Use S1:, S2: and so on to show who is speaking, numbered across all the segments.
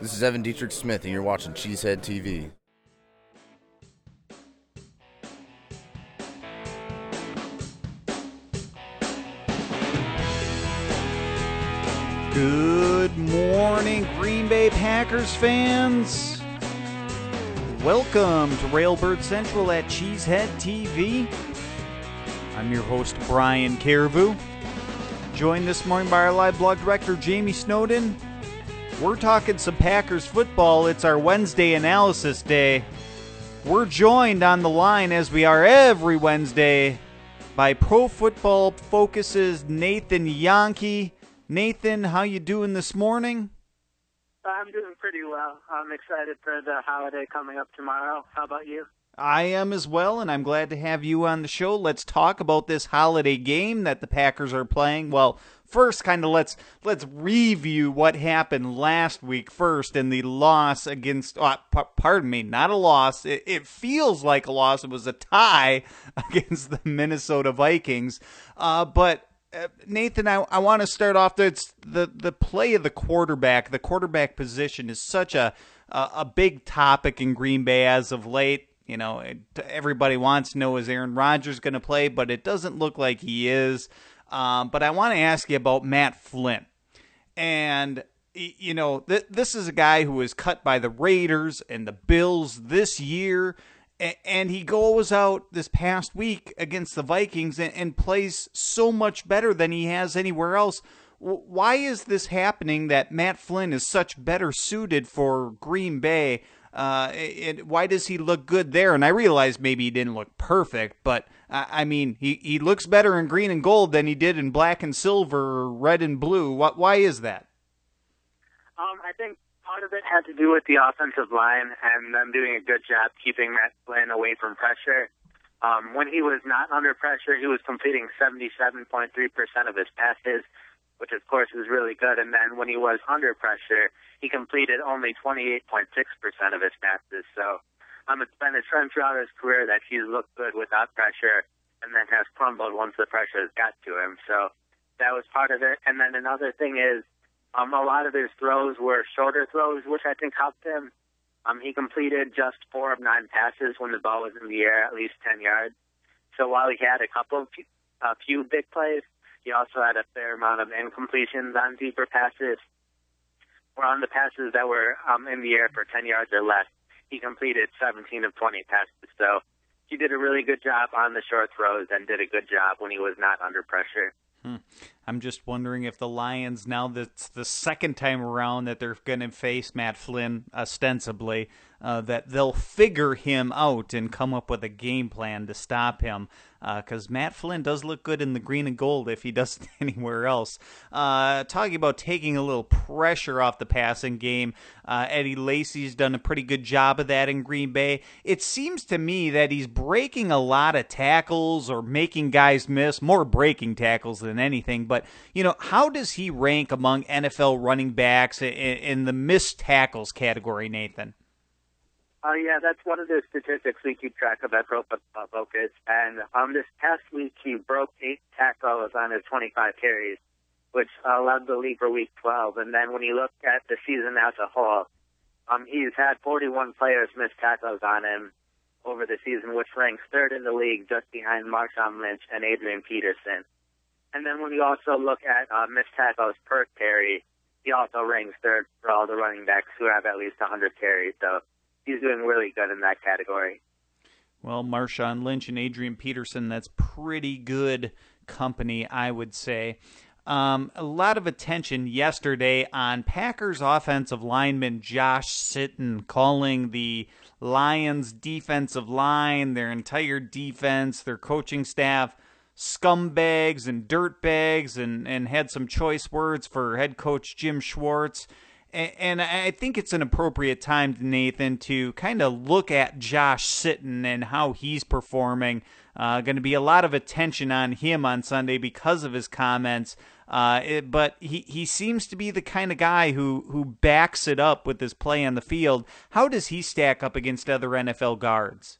S1: This is Evan Dietrich Smith, and you're watching Cheesehead TV.
S2: Good morning, Green Bay Packers fans. Welcome to Railbird Central at Cheesehead TV. I'm your host, Brian Caribou. Joined this morning by our live blog director, Jamie Snowden. We're talking some Packers football. It's our Wednesday analysis day. We're joined on the line, as we are every Wednesday, by Pro Football Focus's Nathan Jahnke. Nathan, how you doing this morning?
S3: I'm doing pretty well. I'm excited for the holiday coming up tomorrow. How about you?
S2: I am as well, and I'm glad to have you on the show. Let's talk about this holiday game that the Packers are playing. Well, first, let's review what happened last week first in the loss against, pardon me, not a loss. It feels like a loss. It was a tie against the Minnesota Vikings. But Nathan, I want to start off. It's the play of the quarterback. The quarterback position is such a big topic in Green Bay as of late. You know, everybody wants to know, is Aaron Rodgers going to play, but it doesn't look like he is. But I want to ask you about Matt Flynn. And, you know, this is a guy who was cut by the Raiders and the Bills this year. And he goes out this past week against the Vikings and plays so much better than he has anywhere else. Why is this happening that Matt Flynn is such better suited for Green Bay? Why does he look good there? And I realize maybe he didn't look perfect, but I mean, he looks better in green and gold than he did in black and silver, or red and blue. Why is that?
S3: I think part of it had to do with the offensive line and them doing a good job keeping Matt Flynn away from pressure. When he was not under pressure, he was completing 77.3% of his passes, which of course is really good. And then when he was under pressure, he completed only 28.6% of his passes. So it's been a trend throughout his career that he's looked good without pressure and then has crumbled once the pressure has got to him. So that was part of it. And then another thing is a lot of his throws were shorter throws, which I think helped him. He completed just 4 of 9 passes when the ball was in the air, at least 10 yards. So while he had a few big plays, he also had a fair amount of incompletions on deeper passes. Or on the passes that were in the air for 10 yards or less, he completed 17 of 20 passes. So he did a really good job on the short throws and did a good job when he was not under pressure.
S2: I'm just wondering if the Lions, now that's the second time around that they're going to face Matt Flynn, ostensibly, that they'll figure him out and come up with a game plan to stop him. Because Matt Flynn does look good in the green and gold if he doesn't anywhere else. Talking about taking a little pressure off the passing game, Eddie Lacy's done a pretty good job of that in Green Bay. It seems to me that he's breaking a lot of tackles or making guys miss, more breaking tackles than anything. But, you know, how does he rank among NFL running backs in the missed tackles category, Nathan?
S3: Yeah, that's one of the statistics we keep track of at Pro Football Focus. And this past week, he broke 8 tackles on his 25 carries, which led the league for Week 12. And then when you look at the season as a whole, he's had 41 players miss tackles on him over the season, which ranks 3rd in the league, just behind Marshawn Lynch and Adrian Peterson. And then when you also look at missed tackles per carry, he also ranks 3rd for all the running backs who have at least 100 carries. So he's doing really good in that category.
S2: Well, Marshawn Lynch and Adrian Peterson, that's pretty good company, I would say. A lot of attention yesterday on Packers offensive lineman Josh Sitton calling the Lions defensive line, their entire defense, their coaching staff, scumbags and dirtbags, and had some choice words for head coach Jim Schwartz. And I think it's an appropriate time, Nathan, to kind of look at Josh Sitton and how he's performing. Going to be a lot of attention on him on Sunday because of his comments. But he seems to be the kind of guy who backs it up with his play on the field. How does he stack up against other NFL guards?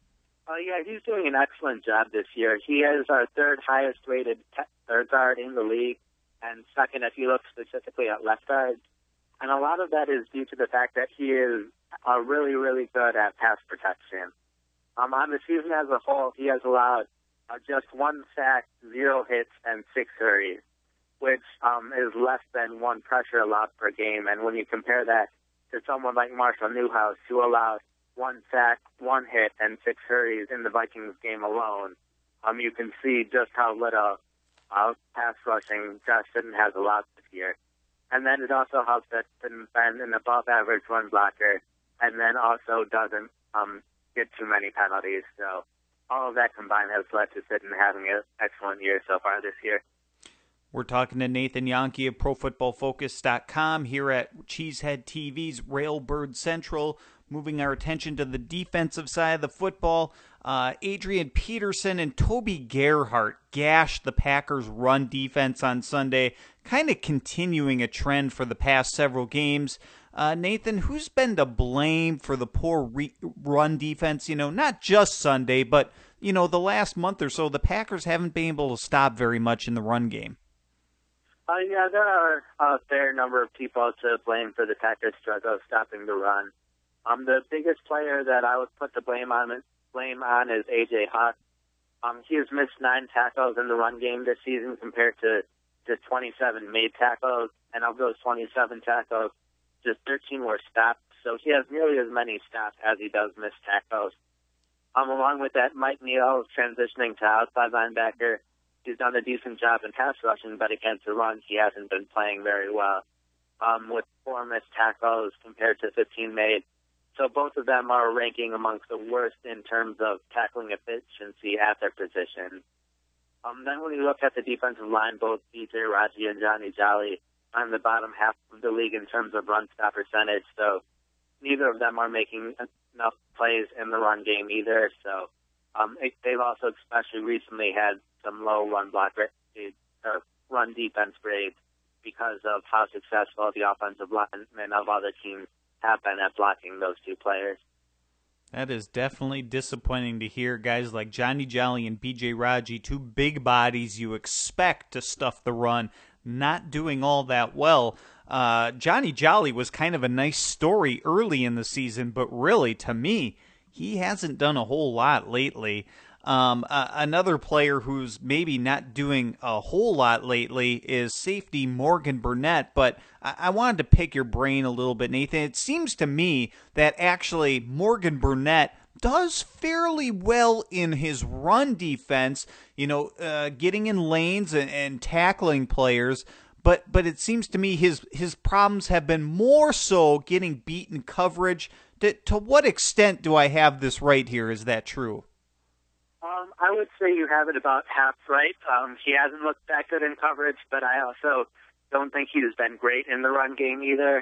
S3: Yeah, he's doing an excellent job this year. He is our 3rd highest rated third guard in the league, and second if you look specifically at left guards. And a lot of that is due to the fact that he is really, really good at pass protection. On the season as a whole, he has allowed just 1 sack, 0 hits, and 6 hurries, which is less than 1 pressure allowed per game. And when you compare that to someone like Marshall Newhouse, who allowed 1 sack, 1 hit, and 6 hurries in the Vikings game alone, you can see just how little pass rushing Josh Sitton has allowed this year. And then it also helps that Sitton's been an above-average run blocker, and then also doesn't get too many penalties. So all of that combined has led to Sitton having an excellent year so far this year.
S2: We're talking to Nathan Jahnke of ProFootballFocus.com here at Cheesehead TV's Railbird Central, moving our attention to the defensive side of the football. Adrian Peterson and Toby Gerhart gashed the Packers' run defense on Sunday, kind of continuing a trend for the past several games. Nathan, who's been to blame for the poor run defense? Not just Sunday, but, the last month or so, the Packers haven't been able to stop very much in the run game.
S3: Yeah, there are a fair number of people to blame for the Packers' struggle stopping the run. The biggest player that I would put the blame on is A.J. Hawk. He has missed 9 tackles in the run game this season compared to just 27 made tackles, and of those 27 tackles, just 13 were stopped. So he has nearly as many stops as he does missed tackles. Along with that, Mike Neal transitioning to outside linebacker. He's done a decent job in pass rushing, but against the run, he hasn't been playing very well, with 4 missed tackles compared to 15 made. So both of them are ranking amongst the worst in terms of tackling efficiency at their position. Then when you look at the defensive line, both B.J. Raji and Johnny Jolly are in the bottom half of the league in terms of run stop percentage. So neither of them are making enough plays in the run game either. So they've also especially recently had some low run defense grades because of how successful the offensive linemen of other teams have been at blocking those 2 players.
S2: That is definitely disappointing to hear. Guys like Johnny Jolly and B.J. Raji, 2 big bodies you expect to stuff the run, not doing all that well. Johnny Jolly was kind of a nice story early in the season, but really, to me, he hasn't done a whole lot lately. Another player who's maybe not doing a whole lot lately is safety Morgan Burnett, but I wanted to pick your brain a little bit, Nathan. It seems to me that actually Morgan Burnett does fairly well in his run defense, getting in lanes and tackling players, but it seems to me his problems have been more so getting beat in coverage. To what extent do I have this right here? Is that true?
S3: I would say you have it about half right. He hasn't looked that good in coverage, but I also don't think he's been great in the run game either.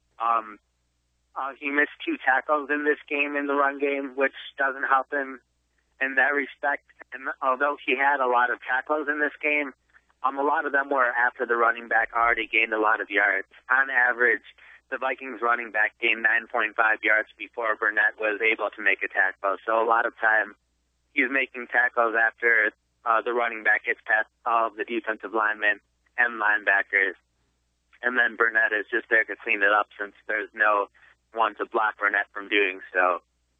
S3: He missed 2 tackles in this game in the run game, which doesn't help him in that respect. And although he had a lot of tackles in this game, a lot of them were after the running back already gained a lot of yards. On average, the Vikings running back gained 9.5 yards before Burnett was able to make a tackle. So a lot of time, he's making tackles after the running back gets past all of the defensive linemen and linebackers. And then Burnett is just there to clean it up since there's no one to block Burnett from doing so.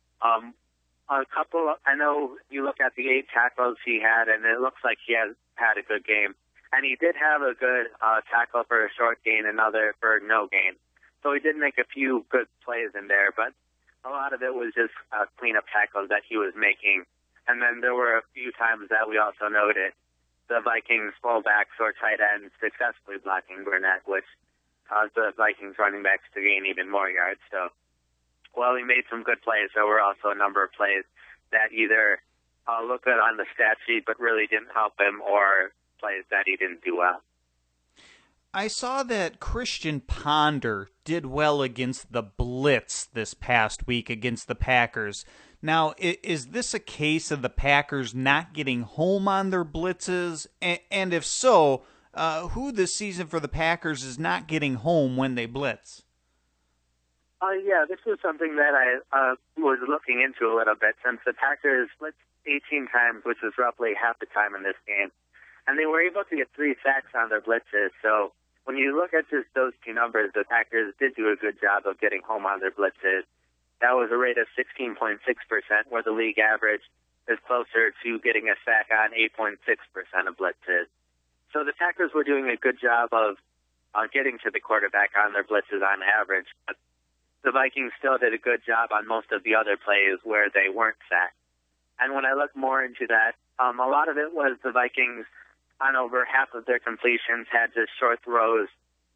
S3: I know you look at the 8 tackles he had, and it looks like he has had a good game. And he did have a good tackle for a short gain, another for no gain. So he did make a few good plays in there, but a lot of it was just cleanup tackles that he was making. And then there were a few times that we also noted the Vikings fullbacks or tight ends successfully blocking Burnett, which caused the Vikings running backs to gain even more yards. So while he made some good plays, there were also a number of plays that either look good on the stat sheet but really didn't help him, or plays that he didn't do well.
S2: I saw that Christian Ponder did well against the blitz this past week against the Packers. Now, is this a case of the Packers not getting home on their blitzes? And if so, who this season for the Packers is not getting home when they blitz?
S3: Yeah, this was something that I was looking into a little bit, since the Packers blitzed 18 times, which was roughly half the time in this game. And they were able to get 3 sacks on their blitzes, so when you look at just those two numbers, the Packers did do a good job of getting home on their blitzes. That was a rate of 16.6%, where the league average is closer to getting a sack on 8.6% of blitzes. So the Packers were doing a good job of getting to the quarterback on their blitzes on average. But the Vikings still did a good job on most of the other plays where they weren't sacked. And when I look more into that, a lot of it was the Vikings, on over half of their completions, had just short throws,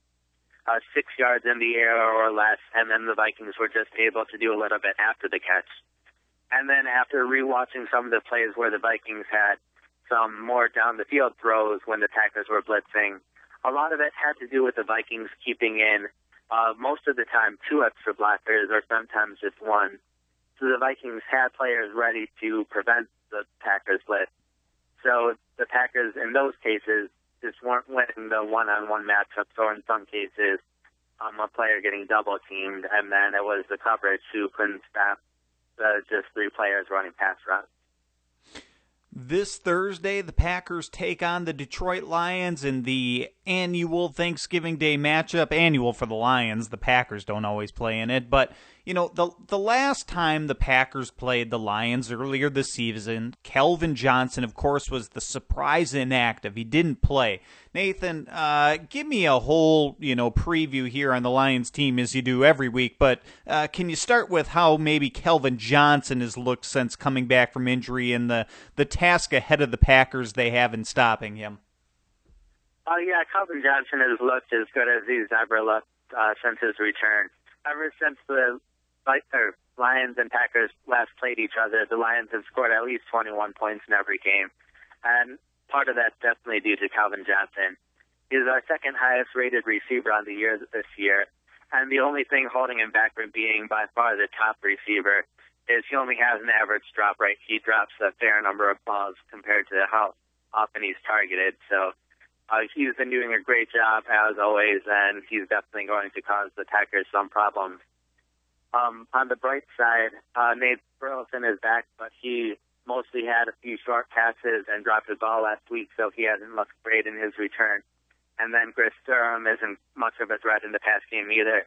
S3: 6 yards in the air or less, and then the Vikings were just able to do a little bit after the catch. And then after rewatching some of the plays where the Vikings had some more down-the-field throws when the Packers were blitzing, a lot of it had to do with the Vikings keeping in, most of the time, 2 extra blockers or sometimes just 1. So the Vikings had players ready to prevent the Packers blitz. So the Packers, in those cases, just weren't winning the one-on-one matchups, or in some cases, a player getting double-teamed, and then it was the coverage who couldn't stop just 3 players running pass routes.
S2: This Thursday, the Packers take on the Detroit Lions in the annual Thanksgiving Day matchup. Annual for the Lions. The Packers don't always play in it. But, you know, the last time the Packers played the Lions earlier this season, Calvin Johnson, of course, was the surprise inactive. He didn't play. Nathan, give me a whole, preview here on the Lions team as you do every week. But can you start with how maybe Calvin Johnson has looked since coming back from injury and the task ahead of the Packers they have in stopping him?
S3: Yeah, Calvin Johnson has looked as good as he's ever looked since his return. Ever since the Lions and Packers last played each other, the Lions have scored at least 21 points in every game. And part of that's definitely due to Calvin Johnson. He's our second highest rated receiver on the year this year. And the only thing holding him back from being by far the top receiver is he only has an average drop rate. He drops a fair number of balls compared to how often he's targeted. So he's been doing a great job, as always, and he's definitely going to cause the Packers some problems. On the bright side, Nate Burleson is back, but he mostly had a few short passes and dropped the ball last week, so he hasn't looked great in his return. And then Chris Durham isn't much of a threat in the pass game either.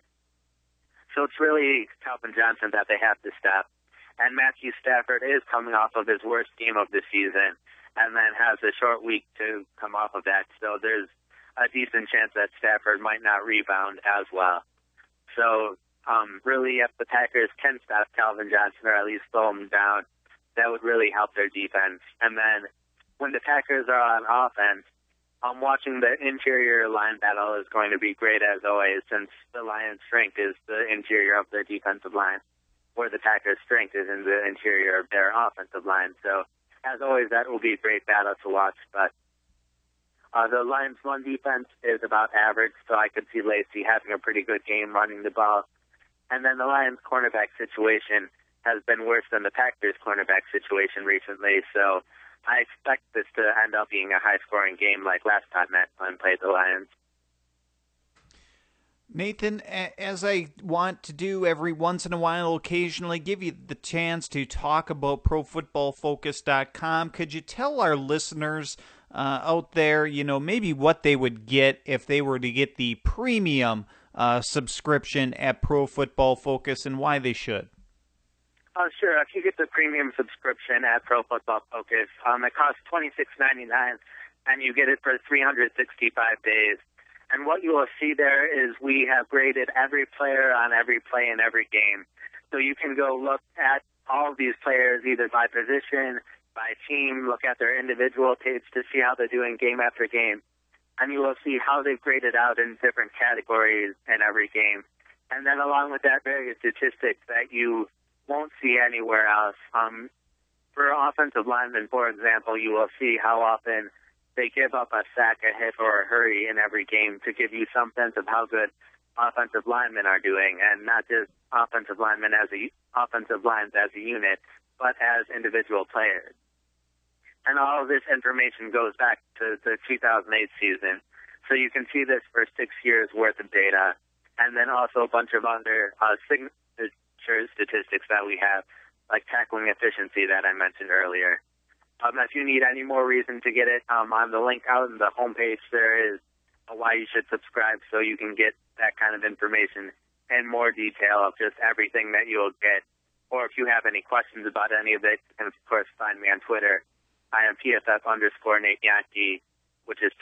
S3: So it's really Calvin Johnson that they have to stop. And Matthew Stafford is coming off of his worst game of the season and then has a short week to come off of that. So there's a decent chance that Stafford might not rebound as well. So really, if the Packers can stop Calvin Johnson or at least slow him down, that would really help their defense. And then when the Packers are on offense, watching the interior line battle is going to be great as always, since the Lions' strength is the interior of their defensive line, where the Packers' strength is in the interior of their offensive line. So, as always, that will be a great battle to watch. But the Lions' run defense is about average, so I could see Lacy having a pretty good game running the ball. And then the Lions' cornerback situation has been worse than the Packers' cornerback situation recently. So I expect this to end up being a high-scoring game like last time Matt Flynn played the Lions.
S2: Nathan, as I want to do every once in a while, occasionally give you the chance to talk about ProFootballFocus.com. Could you tell our listeners out there, maybe what they would get if they were to get the premium subscription at Pro Football Focus and why they should?
S3: Sure. If you get the premium subscription at Pro Football Focus, it costs $26.99, and you get it for 365 days. And what you will see there is we have graded every player on every play in every game. So you can go look at all of these players either by position, by team, look at their individual tapes to see how they're doing game after game. And you will see how they've graded out in different categories in every game. And then along with that, various statistics that you won't see anywhere else. For offensive linemen, for example, you will see how often they give up a sack, a hit, or a hurry in every game to give you some sense of how good offensive linemen are doing, and not just offensive lines as a unit, but as individual players. And all of this information goes back to the 2008 season. So you can see this for 6 years worth of data, and then also a bunch of other signature statistics that we have, like tackling efficiency that I mentioned earlier. If you need any more reason to get it, on the link out on the homepage, there is why you should subscribe so you can get that kind of information and more detail of just everything that you'll get. Or if you have any questions about any of it, you can, of course, find me on Twitter. I am PFF_Nate Yankee, which is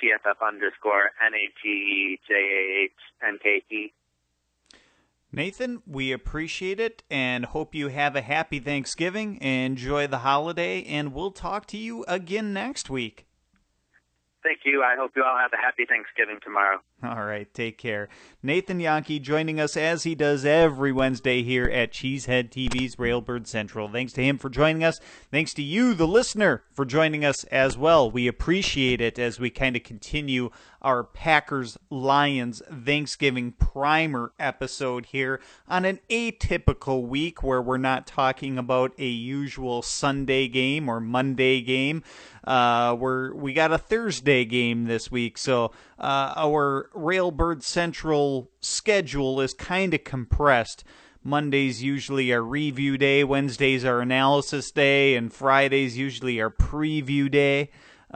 S3: PFF_NATEJAHNKE.
S2: Nathan, we appreciate it and hope you have a happy Thanksgiving. Enjoy the holiday, and we'll talk to you again next week.
S3: Thank you. I hope you all have a happy Thanksgiving tomorrow.
S2: All right, take care. Nathan Yankee joining us as he does every Wednesday here at Cheesehead TV's Railbird Central. Thanks to him for joining us. Thanks to you, the listener, for joining us as well. We appreciate it as we kind of continue our Packers-Lions Thanksgiving primer episode here on an atypical week where we're not talking about a usual Sunday game or Monday game. We got a Thursday game this week, so our Railbird Central schedule is kind of compressed. Mondays usually our review day, Wednesdays our analysis day, and Fridays usually our preview day.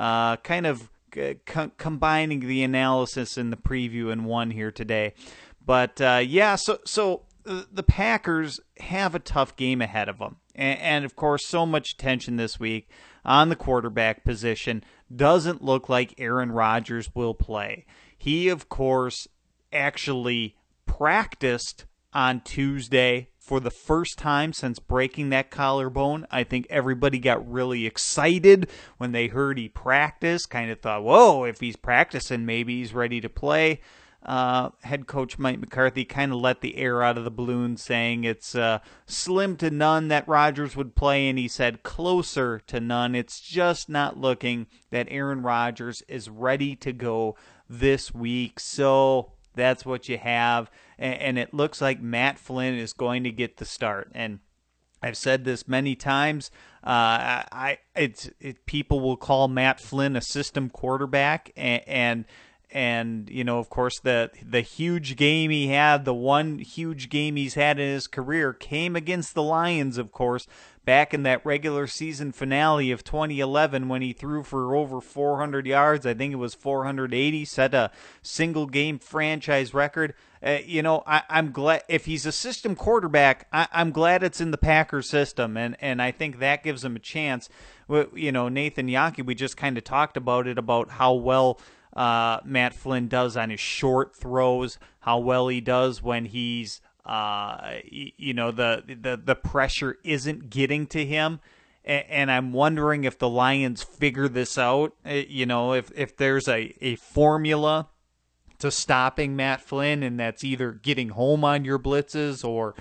S2: Combining the analysis and the preview in one here today. But so the Packers have a tough game ahead of them. And of course, so much attention this week on the quarterback position. Doesn't look like Aaron Rodgers will play. He, of course, actually practiced on Tuesday for the first time since breaking that collarbone. I think everybody got really excited when they heard he practiced, kind of thought, whoa, if he's practicing, maybe he's ready to play. Head coach Mike McCarthy kind of let the air out of the balloon, saying it's slim to none that Rodgers would play, and he said closer to none. It's just not looking that Aaron Rodgers is ready to go this week. So that's what you have, and it looks like Matt Flynn is going to get the start. And I've said this many times. People will call Matt Flynn a system quarterback, and you know, of course, the huge game he had, the one huge game he's had in his career, came against the Lions, of course, back in that regular season finale of 2011 when he threw for over 400 yards. I think it was 480, set a single-game franchise record. I'm glad if he's a system quarterback, I'm glad it's in the Packers system, and I think that gives him a chance. Nathan Yankee, we just kind of talked about it, about how well Matt Flynn does on his short throws, how well he does when he's the pressure isn't getting to him. And I'm wondering if the Lions figure this out, if there's a formula to stopping Matt Flynn, and that's either getting home on your blitzes or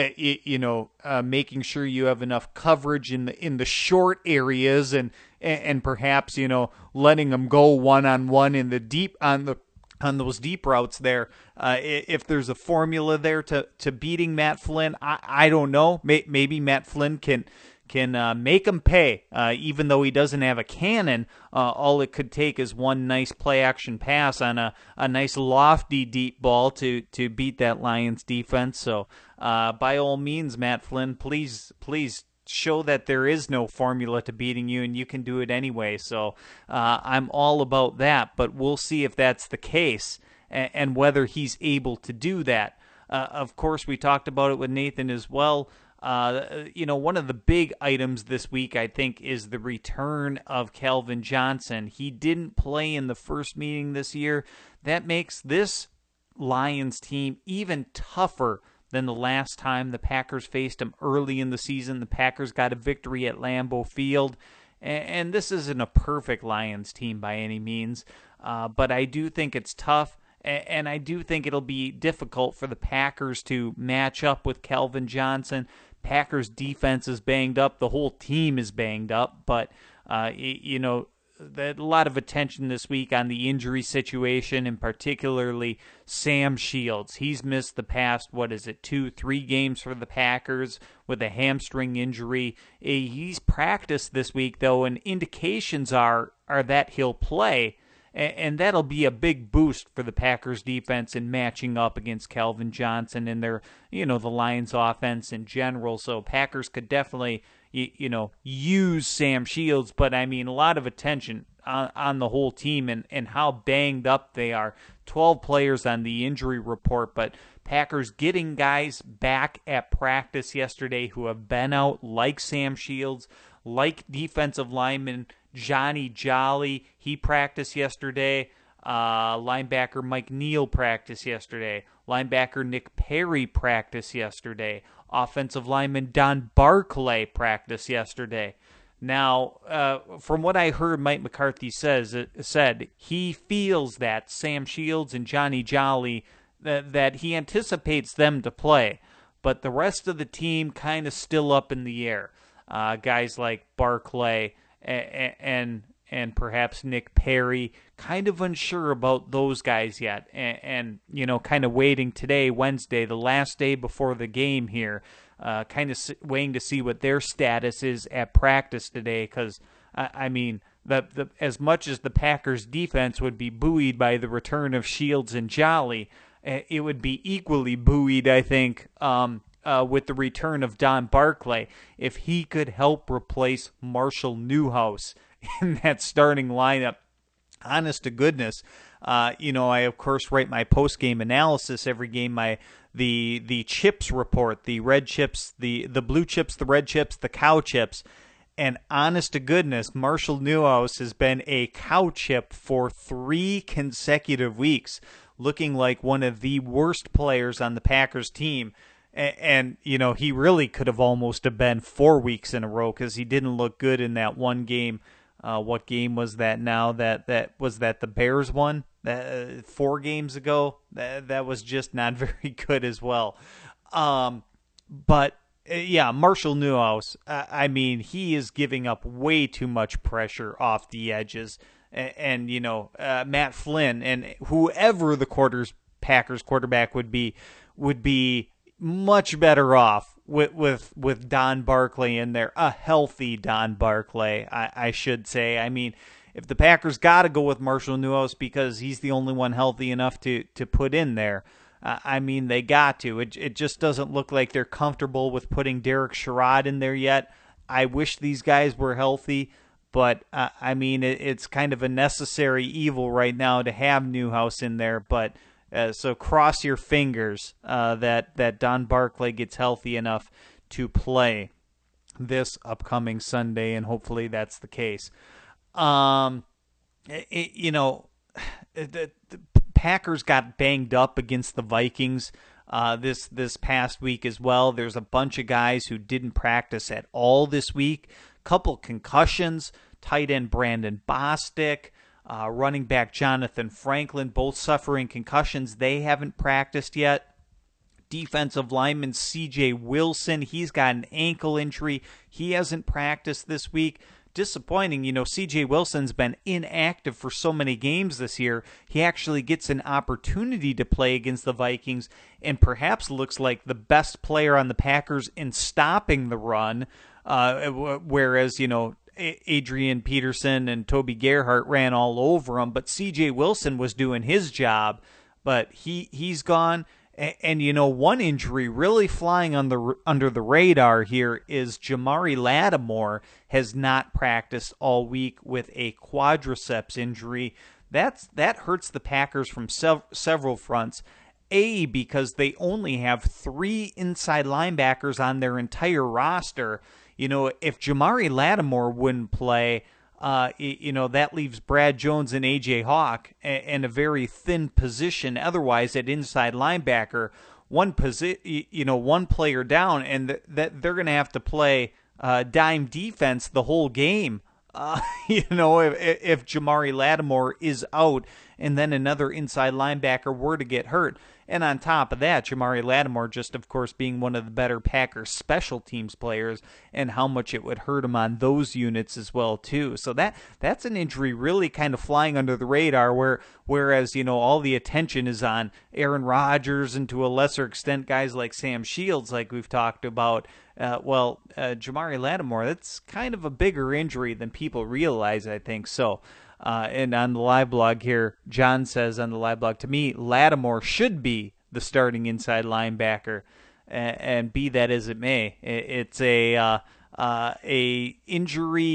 S2: making sure you have enough coverage in the short areas, and perhaps letting them go one-on-one in the deep on those deep routes there. If there's a formula there to beating Matt Flynn, I don't know. Maybe Matt Flynn can make him pay, even though he doesn't have a cannon. All it could take is one nice play-action pass on a nice lofty deep ball to beat that Lions defense. So by all means, Matt Flynn, please show that there is no formula to beating you, and you can do it anyway. So I'm all about that, but we'll see if that's the case and whether he's able to do that. Of course, we talked about it with Nathan as well. One of the big items this week, I think, is the return of Calvin Johnson. He didn't play in the first meeting this year. That makes this Lions team even tougher than the last time the Packers faced him early in the season. The Packers got a victory at Lambeau Field, and this isn't a perfect Lions team by any means, but I do think it's tough. And I do think it'll be difficult for the Packers to match up with Calvin Johnson. Packers defense is banged up. The whole team is banged up. But, a lot of attention this week on the injury situation, and particularly Sam Shields. He's missed the past, 2-3 games for the Packers with a hamstring injury. He's practiced this week, though, and indications are that he'll play. And that'll be a big boost for the Packers defense in matching up against Calvin Johnson and their, the Lions offense in general. So Packers could definitely, use Sam Shields. But, I mean, a lot of attention on the whole team and how banged up they are. 12 players on the injury report, but Packers getting guys back at practice yesterday who have been out, like Sam Shields, like defensive lineman Johnny Jolly. He practiced yesterday. Linebacker Mike Neal practiced yesterday. Linebacker Nick Perry practiced yesterday. Offensive lineman Don Barclay practiced yesterday. Now, from what I heard Mike McCarthy said he feels that Sam Shields and Johnny Jolly, that he anticipates them to play, but the rest of the team kind of still up in the air. Guys like Barclay and perhaps Nick Perry, kind of unsure about those guys yet, and kind of waiting today, Wednesday, the last day before the game here, kind of waiting to see what their status is at practice today, because, I mean, as much as the Packers' defense would be buoyed by the return of Shields and Jolly, it would be equally buoyed, I think, with the return of Don Barclay, if he could help replace Marshall Newhouse in that starting lineup. Honest to goodness, I of course write my post-game analysis every game. The chips report, the red chips, the blue chips, the red chips, the cow chips, and honest to goodness, Marshall Newhouse has been a cow chip for 3 consecutive weeks, looking like one of the worst players on the Packers team. And he really could have almost have been 4 weeks in a row, because he didn't look good in that one game. What game was that now? That was the Bears one? 4 games ago? That was just not very good as well. But Marshall Newhouse, I mean, he is giving up way too much pressure off the edges. And Matt Flynn and whoever the Packers quarterback would be much better off with Don Barclay in there, a healthy Don Barclay, I should say. I mean, if the Packers got to go with Marshall Newhouse because he's the only one healthy enough to put in there, I mean, they got to. It just doesn't look like they're comfortable with putting Derek Sherrod in there yet. I wish these guys were healthy, but I mean, it's kind of a necessary evil right now to have Newhouse in there, but so cross your fingers that Don Barclay gets healthy enough to play this upcoming Sunday, and hopefully that's the case. The Packers got banged up against the Vikings this past week as well. There's a bunch of guys who didn't practice at all this week. Couple concussions. Tight end Brandon Bostic. Running back Jonathan Franklin, both suffering concussions. They haven't practiced yet. Defensive lineman C.J. Wilson, he's got an ankle injury. He hasn't practiced this week. Disappointing, C.J. Wilson's been inactive for so many games this year. He actually gets an opportunity to play against the Vikings and perhaps looks like the best player on the Packers in stopping the run, whereas, Adrian Peterson and Toby Gerhart ran all over him, but C.J. Wilson was doing his job, but he's gone. And one injury really flying under the radar here is Jamari Lattimore has not practiced all week with a quadriceps injury. That hurts the Packers from several fronts. A, because they only have 3 inside linebackers on their entire roster. If Jamari Lattimore wouldn't play, that leaves Brad Jones and A.J. Hawk in a very thin position otherwise at inside linebacker. One player down, and that they're going to have to play dime defense the whole game. If Jamari Lattimore is out and then another inside linebacker were to get hurt. And on top of that, Jamari Lattimore just, of course, being one of the better Packers special teams players, and how much it would hurt him on those units as well, too. So that's an injury really kind of flying under the radar, whereas, all the attention is on Aaron Rodgers and to a lesser extent guys like Sam Shields, like we've talked about. Jamari Lattimore, that's kind of a bigger injury than people realize, I think. So, and on the live blog here, John says on the live blog, to me, Lattimore should be the starting inside linebacker, and be that as it may, it's a injury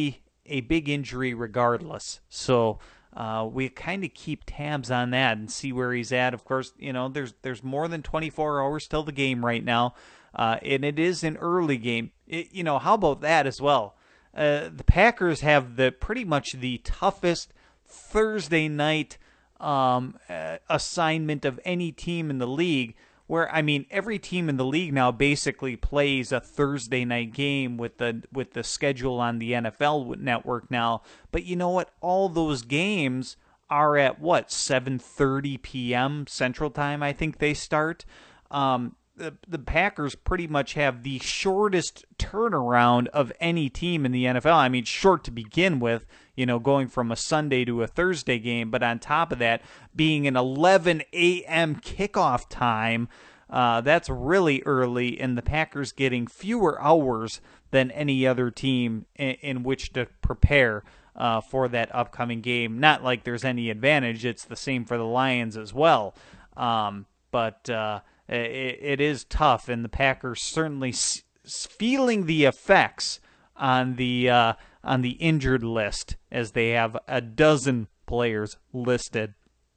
S2: a big injury regardless. So we kind of keep tabs on that and see where he's at. Of course, there's more than 24 hours till the game right now, and it is an early game. How about that as well? The Packers have pretty much the toughest Thursday night assignment of any team in the league, where, every team in the league now basically plays a Thursday night game with the schedule on the NFL network now. But you know what? All those games are at 7:30 p.m. Central Time, I think they start. The Packers pretty much have the shortest turnaround of any team in the NFL. Short to begin with, going from a Sunday to a Thursday game, but on top of that, being an 11 a.m. kickoff time, that's really early, and the Packers getting fewer hours than any other team in which to prepare for that upcoming game. Not like there's any advantage. It's the same for the Lions as well. But it is tough, and the Packers certainly feeling the effects on the injured list, as they have a dozen players listed.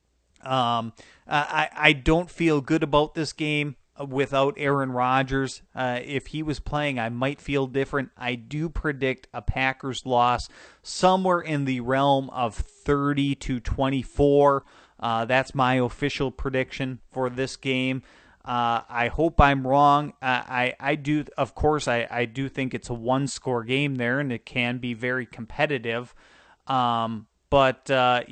S2: I don't feel good about this game without Aaron Rodgers. If he was playing, I might feel different. I do predict a Packers loss somewhere in the realm of 30-24. That's my official prediction for this game. I hope I'm wrong. I do, of course, I do think it's a one-score game there, and it can be very competitive. But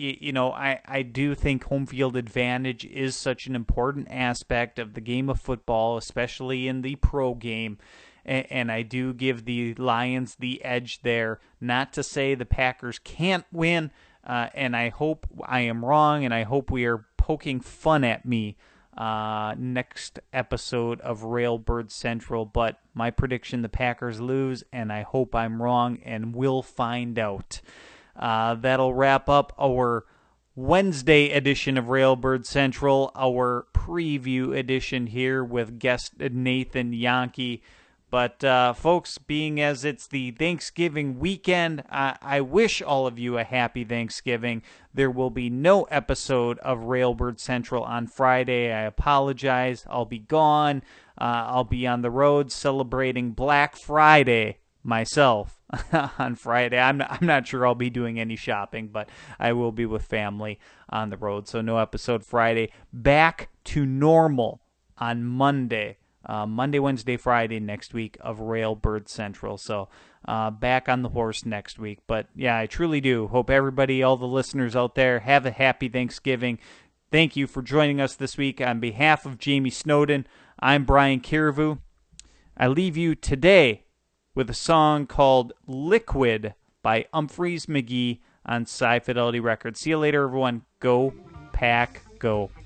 S2: I do think home field advantage is such an important aspect of the game of football, especially in the pro game. And I do give the Lions the edge there. Not to say the Packers can't win, and I hope I am wrong, and I hope we are poking fun at me next episode of Railbird Central. But my prediction, the Packers lose, and I hope I'm wrong, and we'll find out. That'll wrap up our Wednesday edition of Railbird Central, our preview edition here with guest Nathan Yankee. But folks, being as it's the Thanksgiving weekend, I wish all of you a happy Thanksgiving. There will be no episode of Railbird Central on Friday. I apologize. I'll be gone. I'll be on the road celebrating Black Friday myself on Friday. I'm not sure I'll be doing any shopping, but I will be with family on the road. So no episode Friday. Back to normal on Monday. Monday, Wednesday, Friday next week of Railbird Central. So back on the horse next week. But yeah, I truly do hope everybody, all the listeners out there, have a happy Thanksgiving. Thank you for joining us this week. On behalf of Jamie Snowden, I'm Brian Kiravu. I leave you today with a song called Liquid by Umphrey's McGee on Sci Fidelity Records. See you later, everyone. Go Pack Go.